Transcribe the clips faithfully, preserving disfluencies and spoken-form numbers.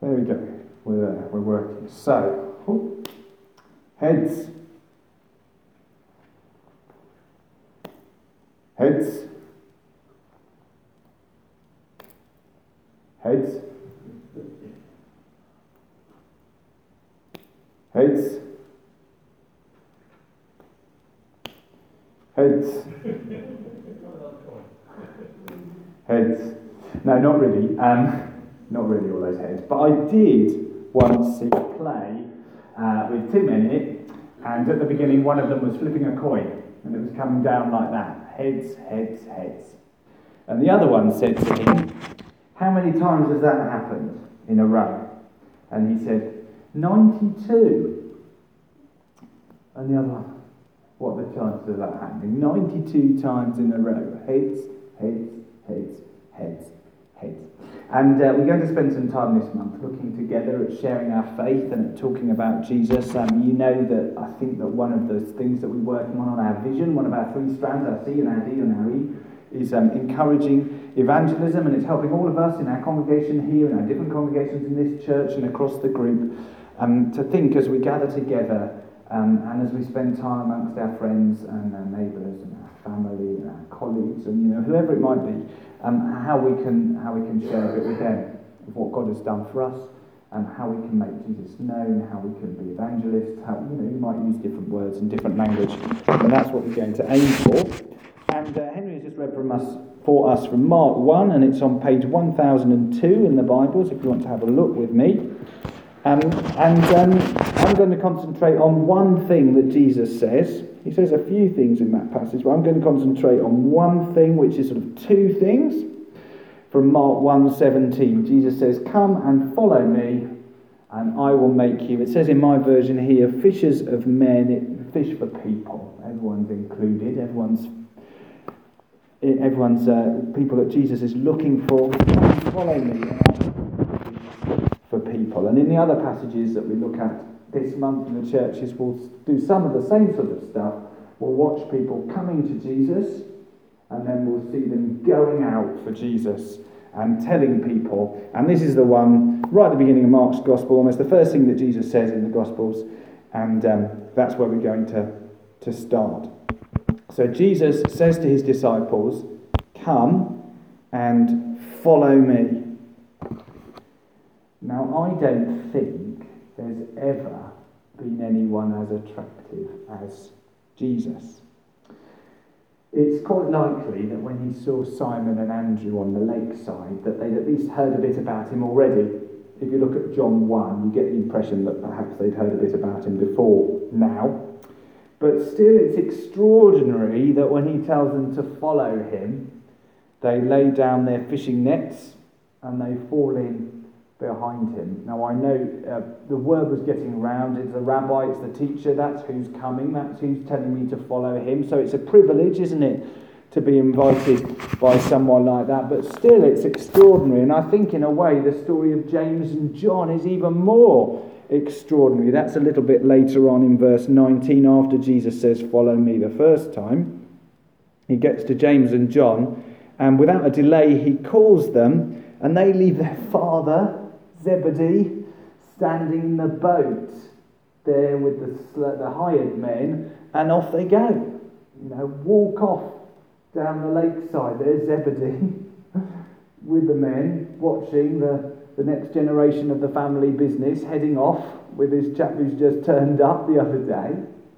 There we go. We're there. We're working. So, oh, heads. Heads. Heads. Heads. Heads. Heads. No, not really. Um, not really all those heads. But I did once see a play uh, with Tim in it, and at the beginning one of them was flipping a coin, and it was coming down like that. Heads, heads, heads. And the other one said to him, how many times has that happened in a row? And he said, ninety-two. And the other one, what are the chances of that happening? ninety-two times in a row. Heads, heads, heads, heads, heads. And uh, we're going to spend some time this month looking together at sharing our faith and at talking about Jesus. Um, you know that I think that one of the things that we're working on on our vision, one of our three strands, our C and our D and our E, is um, encouraging evangelism, and it's helping all of us in our congregation here, in our different congregations in this church and across the group, um, to think as we gather together um, and as we spend time amongst our friends and our neighbours and our family and our colleagues and you know whoever it might be, um, how we can how we can share a bit with them of what God has done for us and how we can make Jesus known, how we can be evangelists. How you know you might use different words and different language, and that's what we're going to aim for. And uh, Henry has just read from us for us from Mark one, and it's on page one thousand two in the Bibles, if you want to have a look with me. Um, and um, I'm going to concentrate on one thing that Jesus says. He says a few things in that passage, but I'm going to concentrate on one thing, which is sort of two things. From Mark one seventeen, Jesus says, come and follow me, and I will make you, it says in my version here, fishers of men, fish for people. Everyone's included, everyone's Everyone's uh, people that Jesus is looking for. Follow me for people. And in the other passages that we look at this month in the churches, we'll do some of the same sort of stuff. We'll watch people coming to Jesus, and then we'll see them going out for Jesus and telling people. And this is the one right at the beginning of Mark's Gospel, almost the first thing that Jesus says in the Gospels, and um, that's where we're going to, to start. So Jesus says to his disciples, come and follow me. Now, I don't think there's ever been anyone as attractive as Jesus. It's quite likely that when he saw Simon and Andrew on the lakeside, that they'd at least heard a bit about him already. If you look at John one, you get the impression that perhaps they'd heard a bit about him before now. But still, it's extraordinary that when he tells them to follow him, they lay down their fishing nets and they fall in behind him. Now, I know uh, the word was getting around. It's the rabbi, it's the teacher, that's who's coming, that's who's telling me to follow him. So it's a privilege, isn't it, to be invited by someone like that. But still, it's extraordinary. And I think, in a way, the story of James and John is even more extraordinary. That's a little bit later on in verse nineteen, after Jesus says, follow me the first time. He gets to James and John, and without a delay he calls them, and they leave their father, Zebedee, standing in the boat there with the, the hired men, and off they go. You know, walk off down the lakeside. There's Zebedee with the men, watching the the next generation of the family business heading off with this chap who's just turned up the other day.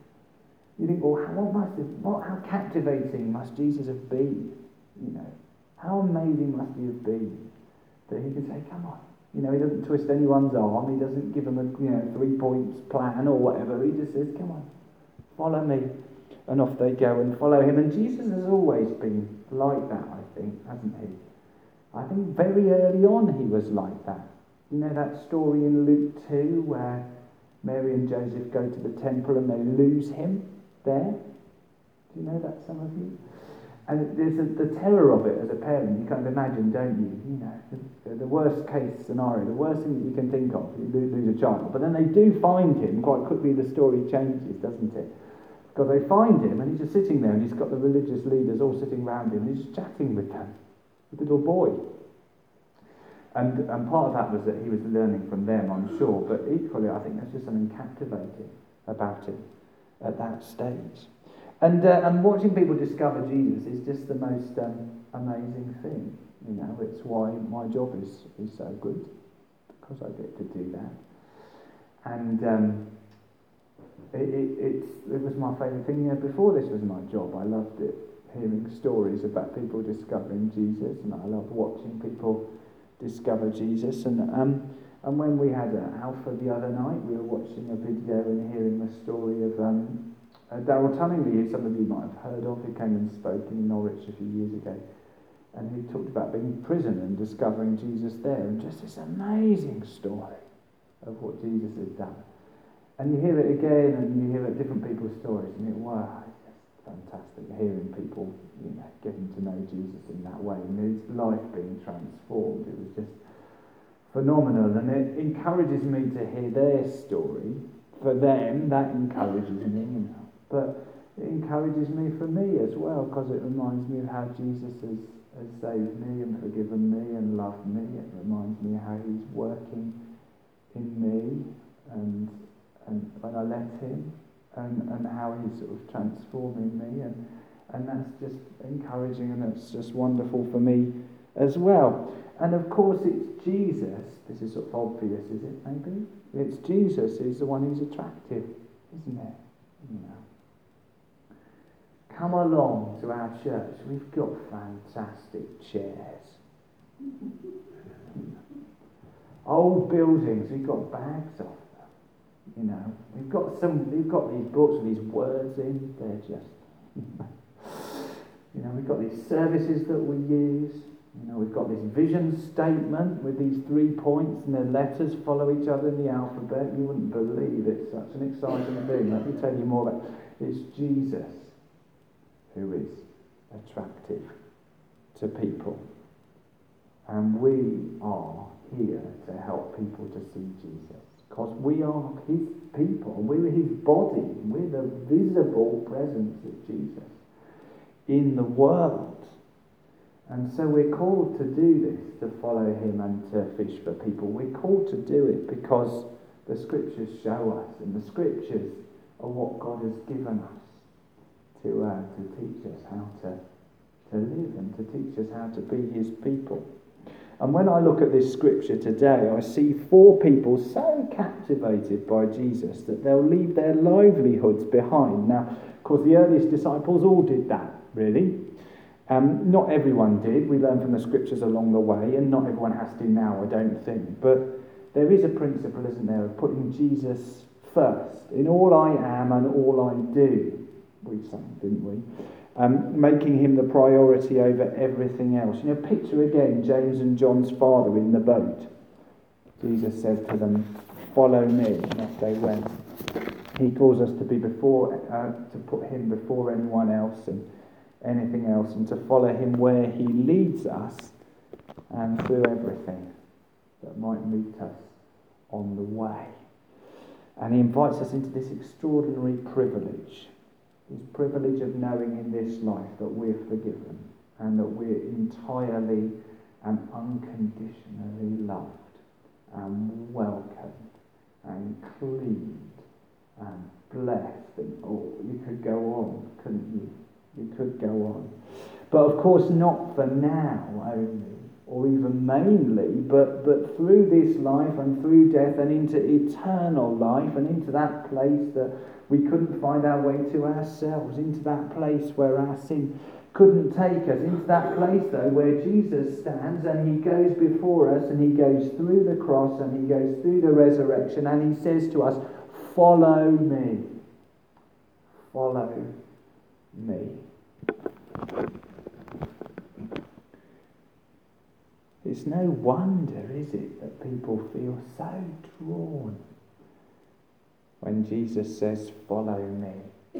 You think, well, what must have, what, how captivating must Jesus have been? You know, how amazing must he have been that he can say, come on. You know, he doesn't twist anyone's arm. He doesn't give them a you know three points plan or whatever. He just says, come on, follow me. And off they go and follow him. And Jesus has always been like that, I think, hasn't he? I think very early on he was like that. You know that story in Luke two where Mary and Joseph go to the temple and they lose him there? Do you know that, some of you? And there's a, the terror of it as a parent. You kind of imagine, don't you? You know, the, the worst case scenario, the worst thing that you can think of, you lose a child. But then they do find him. Quite quickly the story changes, doesn't it? Because they find him and he's just sitting there and he's got the religious leaders all sitting around him and he's just chatting with them. The little boy. And, and part of that was that he was learning from them, I'm sure, but equally I think there's just something captivating about it at that stage. And uh, and watching people discover Jesus is just the most um, amazing thing. You know, it's why my job is, is so good, because I get to do that. And um, it, it, it's, it was my favourite thing. You know, before this was my job, I loved it, hearing stories about people discovering Jesus, and I loved watching people discover Jesus. And um, and when we had uh, Alpha the other night, we were watching a video and hearing the story of um, uh, Darrell Tunningley, who some of you might have heard of, who came and spoke in Norwich a few years ago, and he talked about being in prison and discovering Jesus there, and just this amazing story of what Jesus had done. And you hear it again, and you hear it different people's stories, and you think, wow, it's just fantastic hearing people, you know, getting to know Jesus in that way, and his life being transformed. It was just phenomenal, and it encourages me to hear their story. For them, that encourages me, you know. But it encourages me for me as well, because it reminds me of how Jesus has, has saved me and forgiven me and loved me. It reminds me how he's working in me and and when I let him, and, and how he's sort of transforming me, and and that's just encouraging, and it's just wonderful for me as well. And of course it's Jesus, this is sort of obvious, is it maybe? It's Jesus who's the one who's attractive, isn't it? You know. Come along to our church, we've got fantastic chairs. Old buildings, we've got bags of. You know, we've got some. We've got these books with these words in. They're just, you know, we've got these services that we use. You know, we've got this vision statement with these three points, and the letters follow each other in the alphabet. You wouldn't believe it's such an exciting thing. Let me tell you more about it. It's Jesus who is attractive to people, and we are here to help people to see Jesus. Because we are his people, we're his body, we're the visible presence of Jesus in the world. And so we're called to do this, to follow him and to fish for people. We're called to do it because the scriptures show us, and the scriptures are what God has given us to, uh, to teach us how to, to live and to teach us how to be his people. And when I look at this scripture today, I see four people so captivated by Jesus that they'll leave their livelihoods behind. Now, of course, the earliest disciples all did that, really. Um, not everyone did. We learn from the scriptures along the way, and not everyone has to now, I don't think. But there is a principle, isn't there, of putting Jesus first in all I am and all I do. We sang, didn't we? Um, making him the priority over everything else. You know, picture again James and John's father in the boat. Jesus said to them, "Follow me," and off they went. He calls us to be before, uh, to put him before anyone else and anything else, and to follow him where he leads us and through everything that might meet us on the way. And he invites us into this extraordinary privilege. This privilege of knowing in this life that we're forgiven and that we're entirely and unconditionally loved and welcomed and cleaned and blessed. And oh, you could go on, couldn't you? You could go on. But of course not for now only, or even mainly, but, but through this life and through death and into eternal life and into that place that we couldn't find our way to ourselves, into that place where our sin couldn't take us, into that place though where Jesus stands and he goes before us and he goes through the cross and he goes through the resurrection and he says to us, "Follow me, follow me." It's no wonder, is it, that people feel so drawn when Jesus says, "Follow me."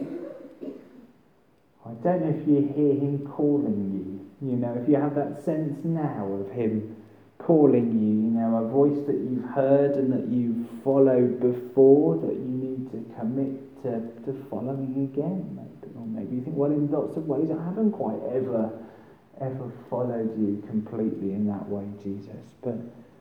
I don't know if you hear him calling you, you know, if you have that sense now of him calling you, you know, a voice that you've heard and that you've followed before, that you need to commit to, to following again, maybe. Or maybe you think, well, in lots of ways I haven't quite ever, ever followed you completely in that way, Jesus. But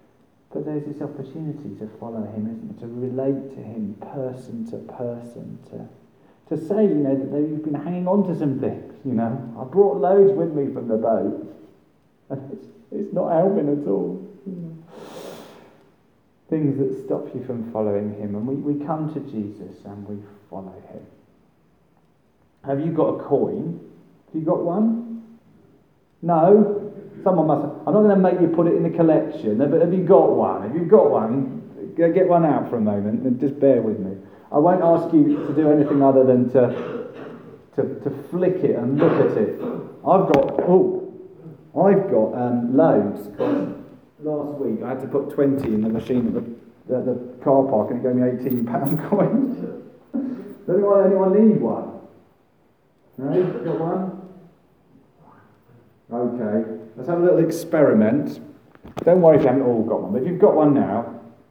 But there's this opportunity to follow him, isn't there? To relate to him person to person, to to say, you know, that they've been hanging on to some things, you know. I brought loads with me from the boat, and it's, it's not helping at all. You know. Things that stop you from following him, and we, we come to Jesus and we follow him. Have you got a coin? Have you got one? No? Someone must have. I'm not going to make you put it in the collection, but have you got one? If you've got one, get one out for a moment and just bear with me. I won't ask you to do anything other than to, to, to flick it and look at it. I've got, oh, I've got um, loads. Last week I had to put twenty in the machine at the, at the car park and it gave me eighteen pound coins. Does anyone, anyone need one? No? Got one? Okay. Let's have a little experiment. Don't worry if you haven't all got one, but if you've got one now,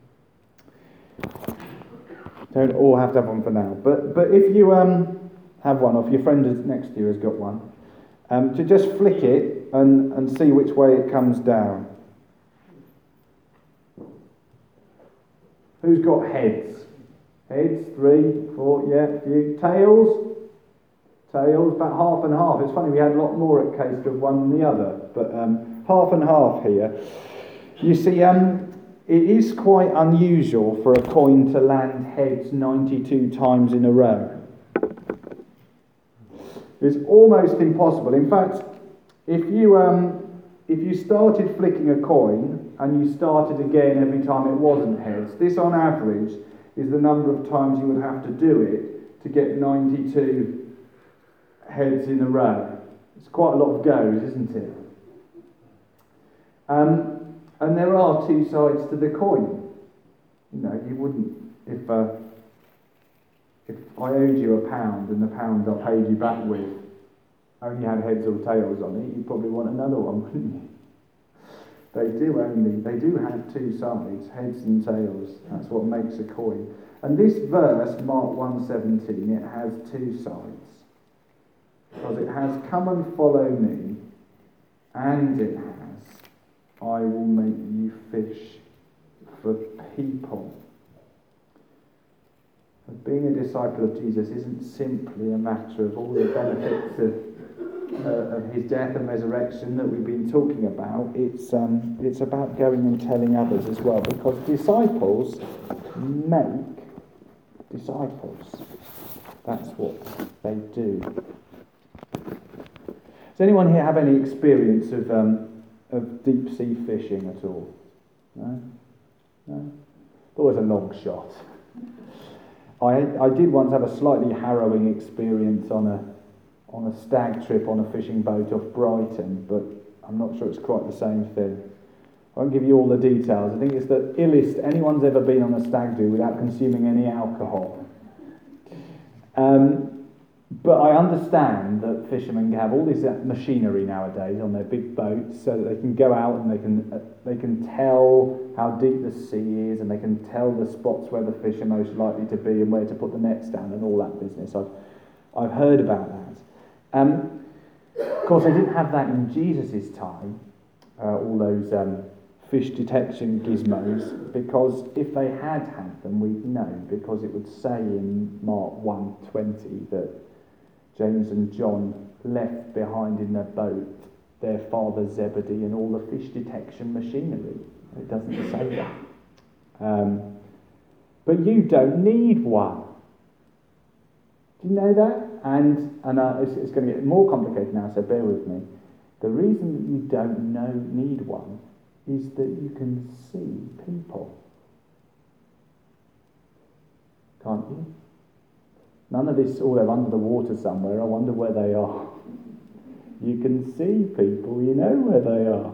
don't all have to have one for now. But but if you um have one, or if your friend is next to you has got one, um, to just flick it and, and see which way it comes down. Who's got heads? Heads, three, four, yeah, few. Tails? Tails, about half and half. It's funny, we had a lot more at Caister of one than the other, but um, half and half here. You see, um, it is quite unusual for a coin to land heads ninety-two times in a row. It's almost impossible. In fact, if you um, if you started flicking a coin and you started again every time it wasn't heads, this on average is the number of times you would have to do it to get ninety-two heads in a row. It's quite a lot of goes, isn't it? Um, and there are two sides to the coin. You know, you wouldn't, if uh, if I owed you a pound and the pound I paid you back with only had heads or tails on it, you'd probably want another one, wouldn't you? They do only, they do have two sides, heads and tails. That's what makes a coin. And this verse, Mark one seventeen, it has two sides. Because it has, come and follow me, and it has, I will make you fish for people. And being a disciple of Jesus isn't simply a matter of all the benefits of, uh, of his death and resurrection that we've been talking about. It's um, it's about going and telling others as well, because disciples make disciples. That's what they do. Does anyone here have any experience of um, of deep sea fishing at all? No? No? It was a long shot. I I did once have a slightly harrowing experience on a on a stag trip on a fishing boat off Brighton, but I'm not sure it's quite the same thing. I won't give you all the details. I think it's the illest anyone's ever been on a stag do without consuming any alcohol. Um, But I understand that fishermen have all this machinery nowadays on their big boats, so that they can go out and they can uh, they can tell how deep the sea is, and they can tell the spots where the fish are most likely to be and where to put the nets down and all that business. I've I've heard about that. Um, of course, they didn't have that in Jesus' time. Uh, all those um, fish detection gizmos, because if they had had them, we'd know, because it would say in Mark one twenty that James and John left behind in their boat their father Zebedee and all the fish detection machinery. It doesn't say that. Um, but you don't need one. Do you know that? And and uh, it's, it's going to get more complicated now, so bear with me. The reason that you don't know need one is that you can see people. Can't you? None of this, oh, they're under the water somewhere, I wonder where they are. You can see people, you know where they are.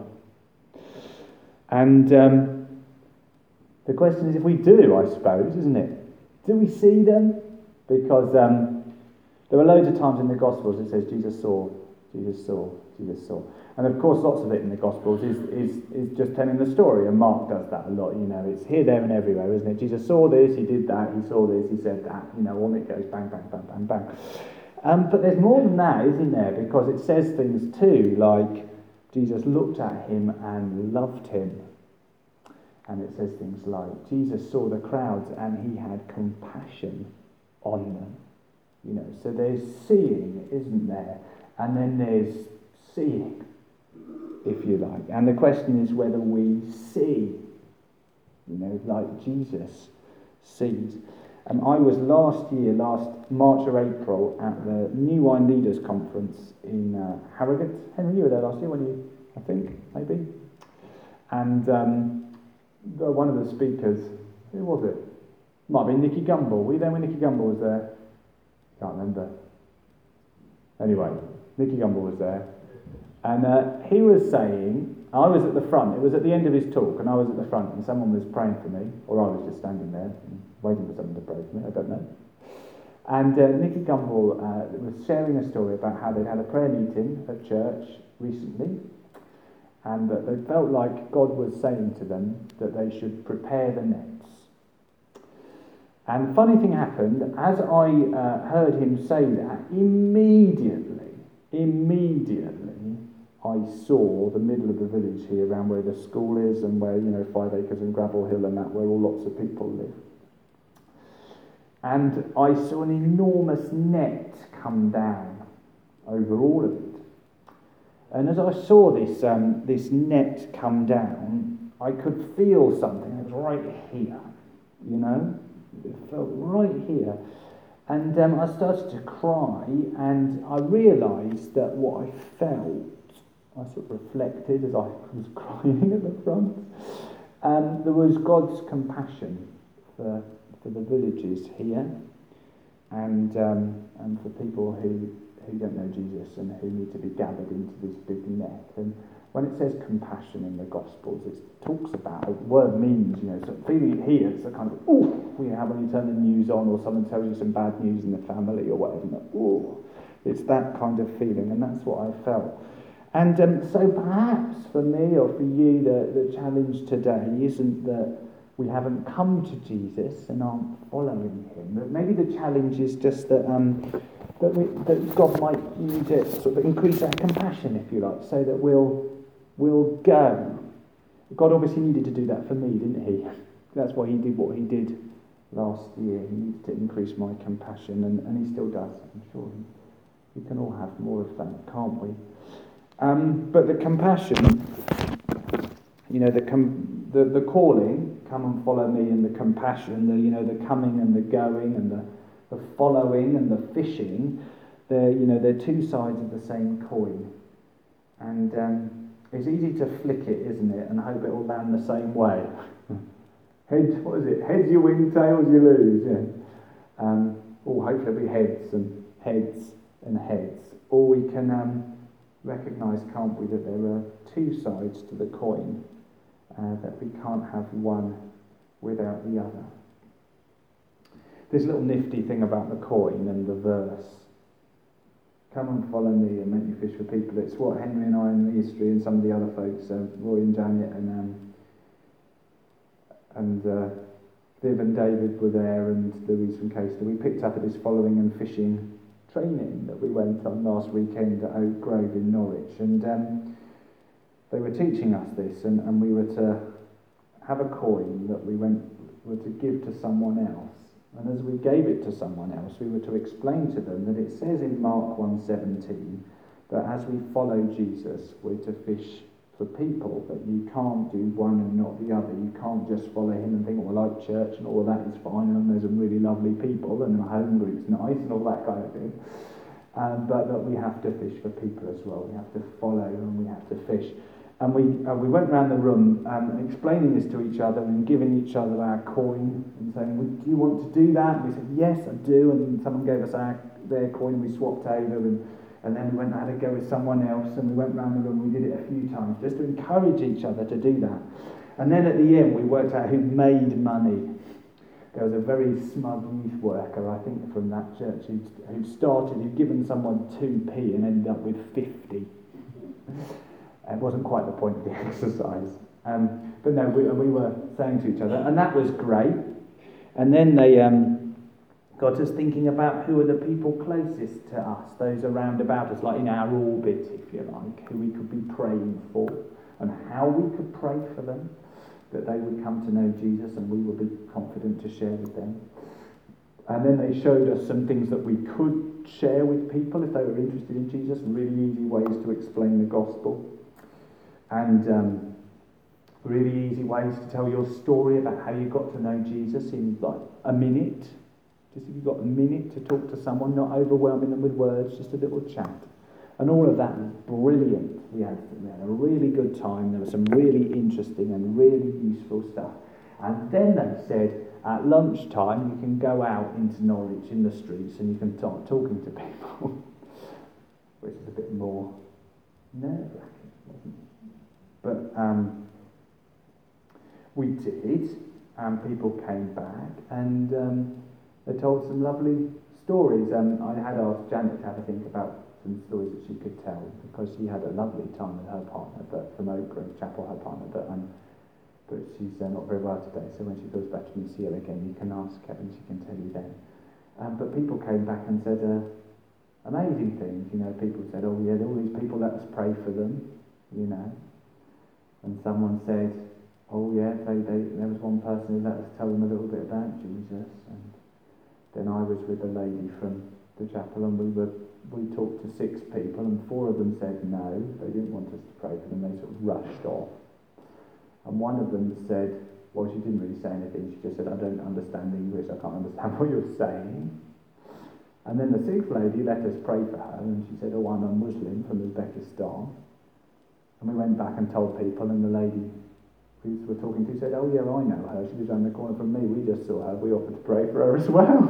And um, the question is if we do, I suppose, isn't it? Do we see them? Because um, there are loads of times in the Gospels it says Jesus saw, Jesus saw, Jesus saw. And of course lots of it in the Gospels is, is, is just telling the story, and Mark does that a lot, you know, it's here, there and everywhere, isn't it? Jesus saw this, he did that, he saw this, he said that, you know, on it goes, bang, bang, bang, bang, bang. Um, but there's more than that, isn't there? Because it says things too, like Jesus looked at him and loved him. And it says things like, Jesus saw the crowds and he had compassion on them. You know, so there's seeing, isn't there? And then there's seeing, if you like. And the question is whether we see, you know, like Jesus sees. Um, I was last year, last March or April, at the New Wine Leaders Conference in uh, Harrogate. Henry, you were there last year, weren't you? I think, maybe. And um, one of the speakers, who was it? Might have been Nicky Gumbel. Were you there when Nicky Gumbel was there? Can't remember. Anyway, Nicky Gumbel was there. And uh, he was saying, I was at the front, it was at the end of his talk, and I was at the front, and someone was praying for me, or I was just standing there, waiting for someone to pray for me, I don't know. And uh, Nicky Gumbel uh, was sharing a story about how they'd had a prayer meeting at church recently, and that they felt like God was saying to them that they should prepare the nets. And the funny thing happened, as I uh, heard him say that, immediately, immediately, I saw the middle of the village here, around where the school is and where, you know, Five Acres and Gravel Hill and that, where all lots of people live. And I saw an enormous net come down over all of it. And as I saw this um, this net come down, I could feel something. It was right here, you know? It felt right here. And um, I started to cry, and I realised that what I felt, I sort of reflected as I was crying at the front, um, there was God's compassion for, for the villages here, and um, and for people who, who don't know Jesus and who need to be gathered into this big net. And when it says compassion in the Gospels, it talks about, the word means, you know, so feeling it here, it's a kind of, ooh, you know, when you turn the news on or someone tells you some bad news in the family or whatever, and ooh, it's that kind of feeling, and that's what I felt. And um, so perhaps for me or for you, the, the challenge today isn't that we haven't come to Jesus and aren't following him, but maybe the challenge is just that um, that, we, that God might need to sort of increase our compassion, if you like, so that we'll we'll go. God obviously needed to do that for me, didn't he? That's why he did what he did last year. He needed to increase my compassion, and, and he still does. I'm sure we can all have more of that, can't we? Um, but the compassion, you know, the, com- the the calling, come and follow me, and the compassion, the you know, the coming and the going, and the, the following and the fishing, they're you know they're two sides of the same coin, and um, it's easy to flick it, isn't it, and hope it will land the same way. Heads, what is it? Heads you win, tails you lose. Yeah. Um, or hopefully it'll be heads and heads and heads. Or we can. Um, recognise, can't we, that there are two sides to the coin, uh, that we can't have one without the other. This little nifty thing about the coin and the verse, come and follow me and make me fish for people, it's what Henry and I in the history and some of the other folks, uh, Roy and Janet and um, and uh, Viv and David were there, and Louise from Coaster, we picked up at this following and fishing training that we went on last weekend at Oak Grove in Norwich, and um, they were teaching us this, and, and we were to have a coin that we went were to give to someone else, and as we gave it to someone else, we were to explain to them that it says in Mark one seventeen that as we follow Jesus, we're to fish for people, that you can't do one and not the other. You can't just follow him and think, well, I like church and all of that is fine, and there's some really lovely people, and the home group's nice, and all that kind of thing. Um, but that we have to fish for people as well. We have to follow and we have to fish. And we uh, we went around the room um, explaining this to each other and giving each other our coin and saying, well, do you want to do that? And we said, yes, I do. And someone gave us our their coin and we swapped over, and And then we went and had a go with someone else, and we went round the room, we did it a few times, just to encourage each other to do that. And then at the end, we worked out who made money. There was a very smug youth worker, I think, from that church, who'd, who'd started, who'd given someone two p and ended up with fifty. It wasn't quite the point of the exercise. Um, but no, we, we were saying to each other, and that was great. And then they... Um, got us thinking about who are the people closest to us, those around about us, like in our orbit, if you like, who we could be praying for, and how we could pray for them. that they would come to know Jesus and we would be confident to share with them. And then they showed us some things that we could share with people if they were interested in Jesus, really easy ways to explain the gospel. And um, really easy ways to tell your story about how you got to know Jesus in like a minute. Just if you've got a minute to talk to someone, not overwhelming them with words, just a little chat. And all of that was brilliant. We had, we had a really good time. There was some really interesting and really useful stuff. And then they said, at lunchtime, you can go out into Norwich in the streets and you can start talking to people, which is a bit more nerve-wracking, wasn't it? But um, we did, and people came back, and um, they told some lovely stories. Um, I had asked Janet to have a think about some stories that she could tell, because she had a lovely time with her partner, but from Oak Grove Chapel, her partner, but um, but she's uh, not very well today, so when she feels better and you see her again, you can ask her and she can tell you then. Um, but people came back and said uh, amazing things, you know, people said, oh yeah, all these people, let us pray for them, you know. And someone said, oh yeah, they, they, there was one person who let us tell them a little bit about Jesus. And then I was with a lady from the chapel and we were we talked to six people and four of them said no, they didn't want us to pray for them, they sort of rushed off. And one of them said, well, she didn't really say anything, she just said, I don't understand English, I can't understand what you're saying. And then the sixth lady let us pray for her, and she said, oh, I'm a Muslim from Uzbekistan. And we went back and told people, and the lady who we were talking to said, oh yeah, I know her, she was around the corner from me, we just saw her, we offered to pray for her as well.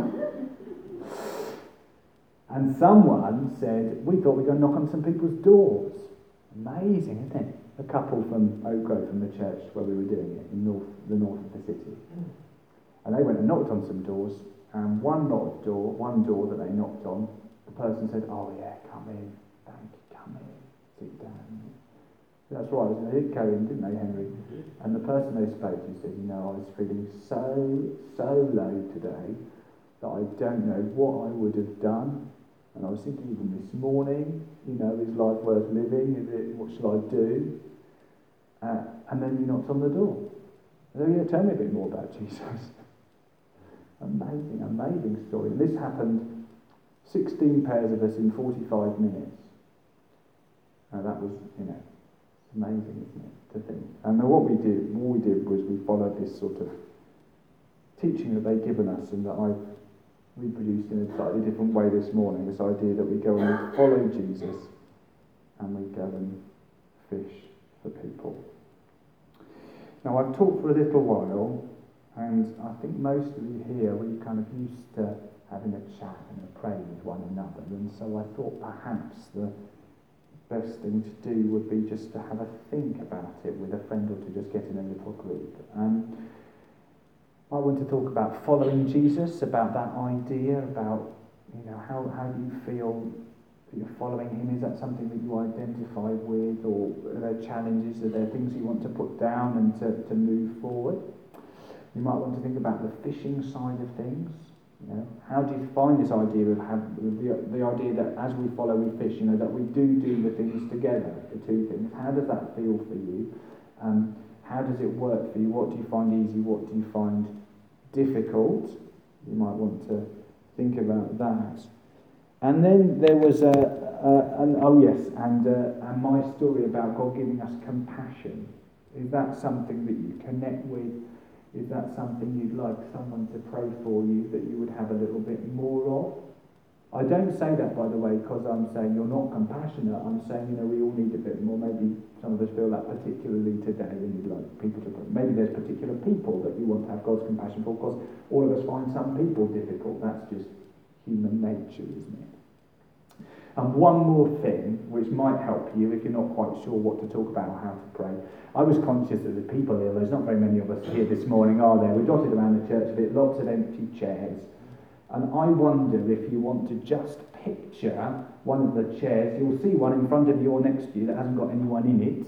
And someone said, we thought we were going to knock on some people's doors. Amazing, isn't it? A couple from Oak Grove, from the church where we were doing it, in north, the north of the city. And they went and knocked on some doors, and one knocked door, one door that they knocked on, the person said, oh yeah, come in, thank you, come in, sit down. That's right, they did go in, didn't they, Henry? And the person they spoke to said, you know, I was feeling so, so low today that I don't know what I would have done. And I was thinking even this morning, you know, is life worth living? Is it, what shall I do? Uh, and then he knocked on the door. So yeah, tell me a bit more about Jesus. Amazing, amazing story. And this happened, sixteen pairs of us in forty-five minutes. Now that was, you know, amazing, isn't it, to think. And what we did, what we did was we followed this sort of teaching that they'd given us and that I've reproduced in a slightly different way this morning, this idea that we go and we follow Jesus and we go and fish for people. Now I've talked for a little while, and I think most of you here, we're kind of used to having a chat and a pray with one another, and so I thought perhaps the best thing to do would be just to have a think about it with a friend or two, just get in a little group. Um, I want to talk about following Jesus, about that idea, about, you know, how, how do you feel that you're following him? Is that something that you identify with, or are there challenges, are there things you want to put down and to, to move forward? You might want to think about the fishing side of things. You know, how do you find this idea of have, the, the idea that as we follow we fish, you know, that we do do the things together, the two things. How does that feel for you? Um, how does it work for you? What do you find easy? What do you find difficult? You might want to think about that. And then there was a, a an, oh yes, and uh, and my story about God giving us compassion. Is that something that you connect with? Is that something you'd like someone to pray for you that you would have a little bit more of? I don't say that, by the way, because I'm saying you're not compassionate. I'm saying, you know, we all need a bit more. Maybe some of us feel that particularly today, and you'd like people to pray. Maybe there's particular people that you want to have God's compassion for, because all of us find some people difficult. That's just human nature, isn't it? And one more thing, which might help you if you're not quite sure what to talk about or how to pray. I was conscious that the people here, there's not very many of us here this morning, are there? We're dotted around the church a bit, lots of empty chairs. And I wonder if you want to just picture one of the chairs. You'll see one in front of you or next to you that hasn't got anyone in it.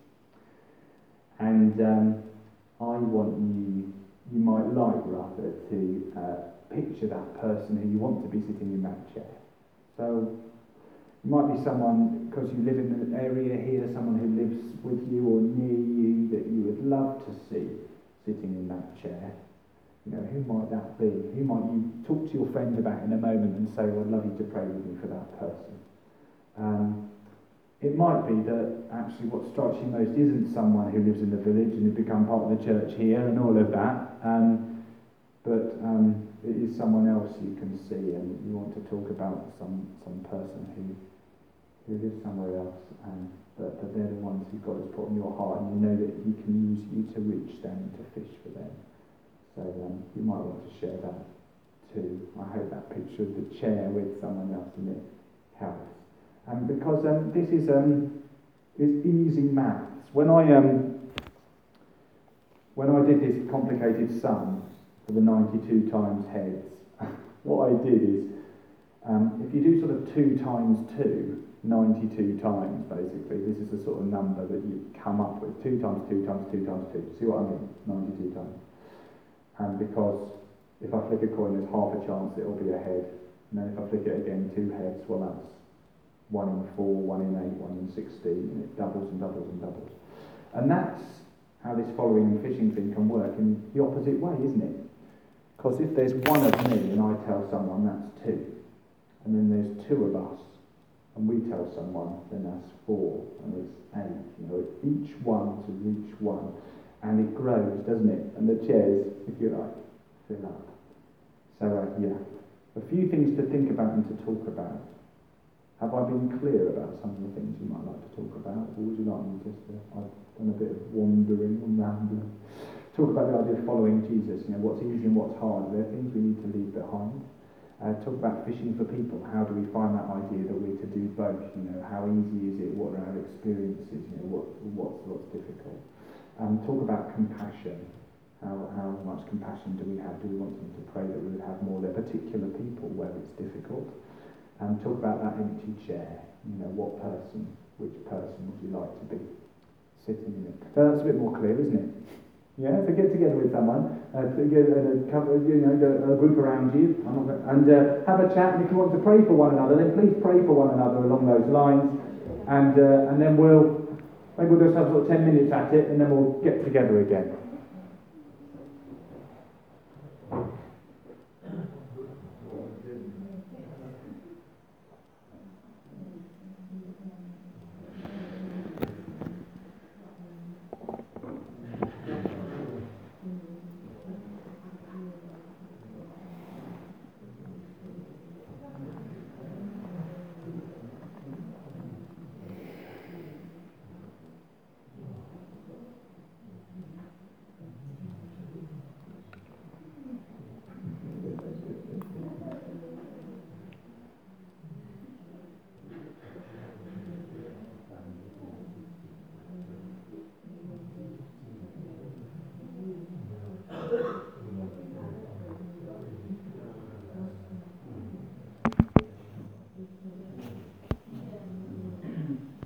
And um, I want you, you might like rather, to uh, picture that person who you want to be sitting in that chair. So It might be someone, because you live in the area here, someone who lives with you or near you that you would love to see sitting in that chair. You know, who might that be? Who might you talk to your friend about in a moment and say, well, I'd love you to pray with me for that person? Um, it might be that actually what strikes you most isn't someone who lives in the village and who become part of the church here and all of that, um, but um, it is someone else you can see, and you want to talk about some, some person who who lives somewhere else, and but, but they're the ones who God has put in your heart, and you know that He can use you to reach them and to fish for them. So um, you might want to share that too. I hope that picture of the chair with someone else in it helps. And um, because um, this is um, is easy maths. When I um when I did this complicated sum for the ninety-two times heads, what I did is um, if you do sort of two times two. ninety-two times, basically. This is the sort of number that you come up with. two times two times two times two. See what I mean? ninety-two times. And because if I flick a coin, there's half a chance it'll be a head. And then if I flick it again, two heads, well, that's one in four, one in eight, one in sixteen, and it doubles and doubles and doubles. And that's how this following and fishing thing can work in the opposite way, isn't it? Because if there's one of me and I tell someone that's two, and then there's two of us, and we tell someone, then that's four, and it's eight. You know, each one to reach one, and it grows, doesn't it? And the chairs, if you like, fill up. So, uh, yeah, a few things to think about and to talk about. Have I been clear about some of the things you might like to talk about, or would you like me just to? I've done a bit of wandering and rambling. Talk about the idea of following Jesus. You know, what's easy and what's hard. There are things we need to leave behind. Uh, talk about fishing for people. How do we find that idea that we're to do both? You know, how easy is it? What are our experiences? You know, what what's what's difficult? Um, talk about compassion. How how much compassion do we have? Do we want them to pray that we would have more? There are particular people where it's difficult. And um, talk about that empty chair. You know, what person, which person would you like to be sitting in it? So that's a bit more clear, isn't it? Yeah, so get together with someone, uh, to get a couple, you know, a group around you, and uh, have a chat. And if you want to pray for one another, then please pray for one another along those lines. And uh, and then we'll maybe we'll just have sort of ten minutes at it, and then we'll get together again.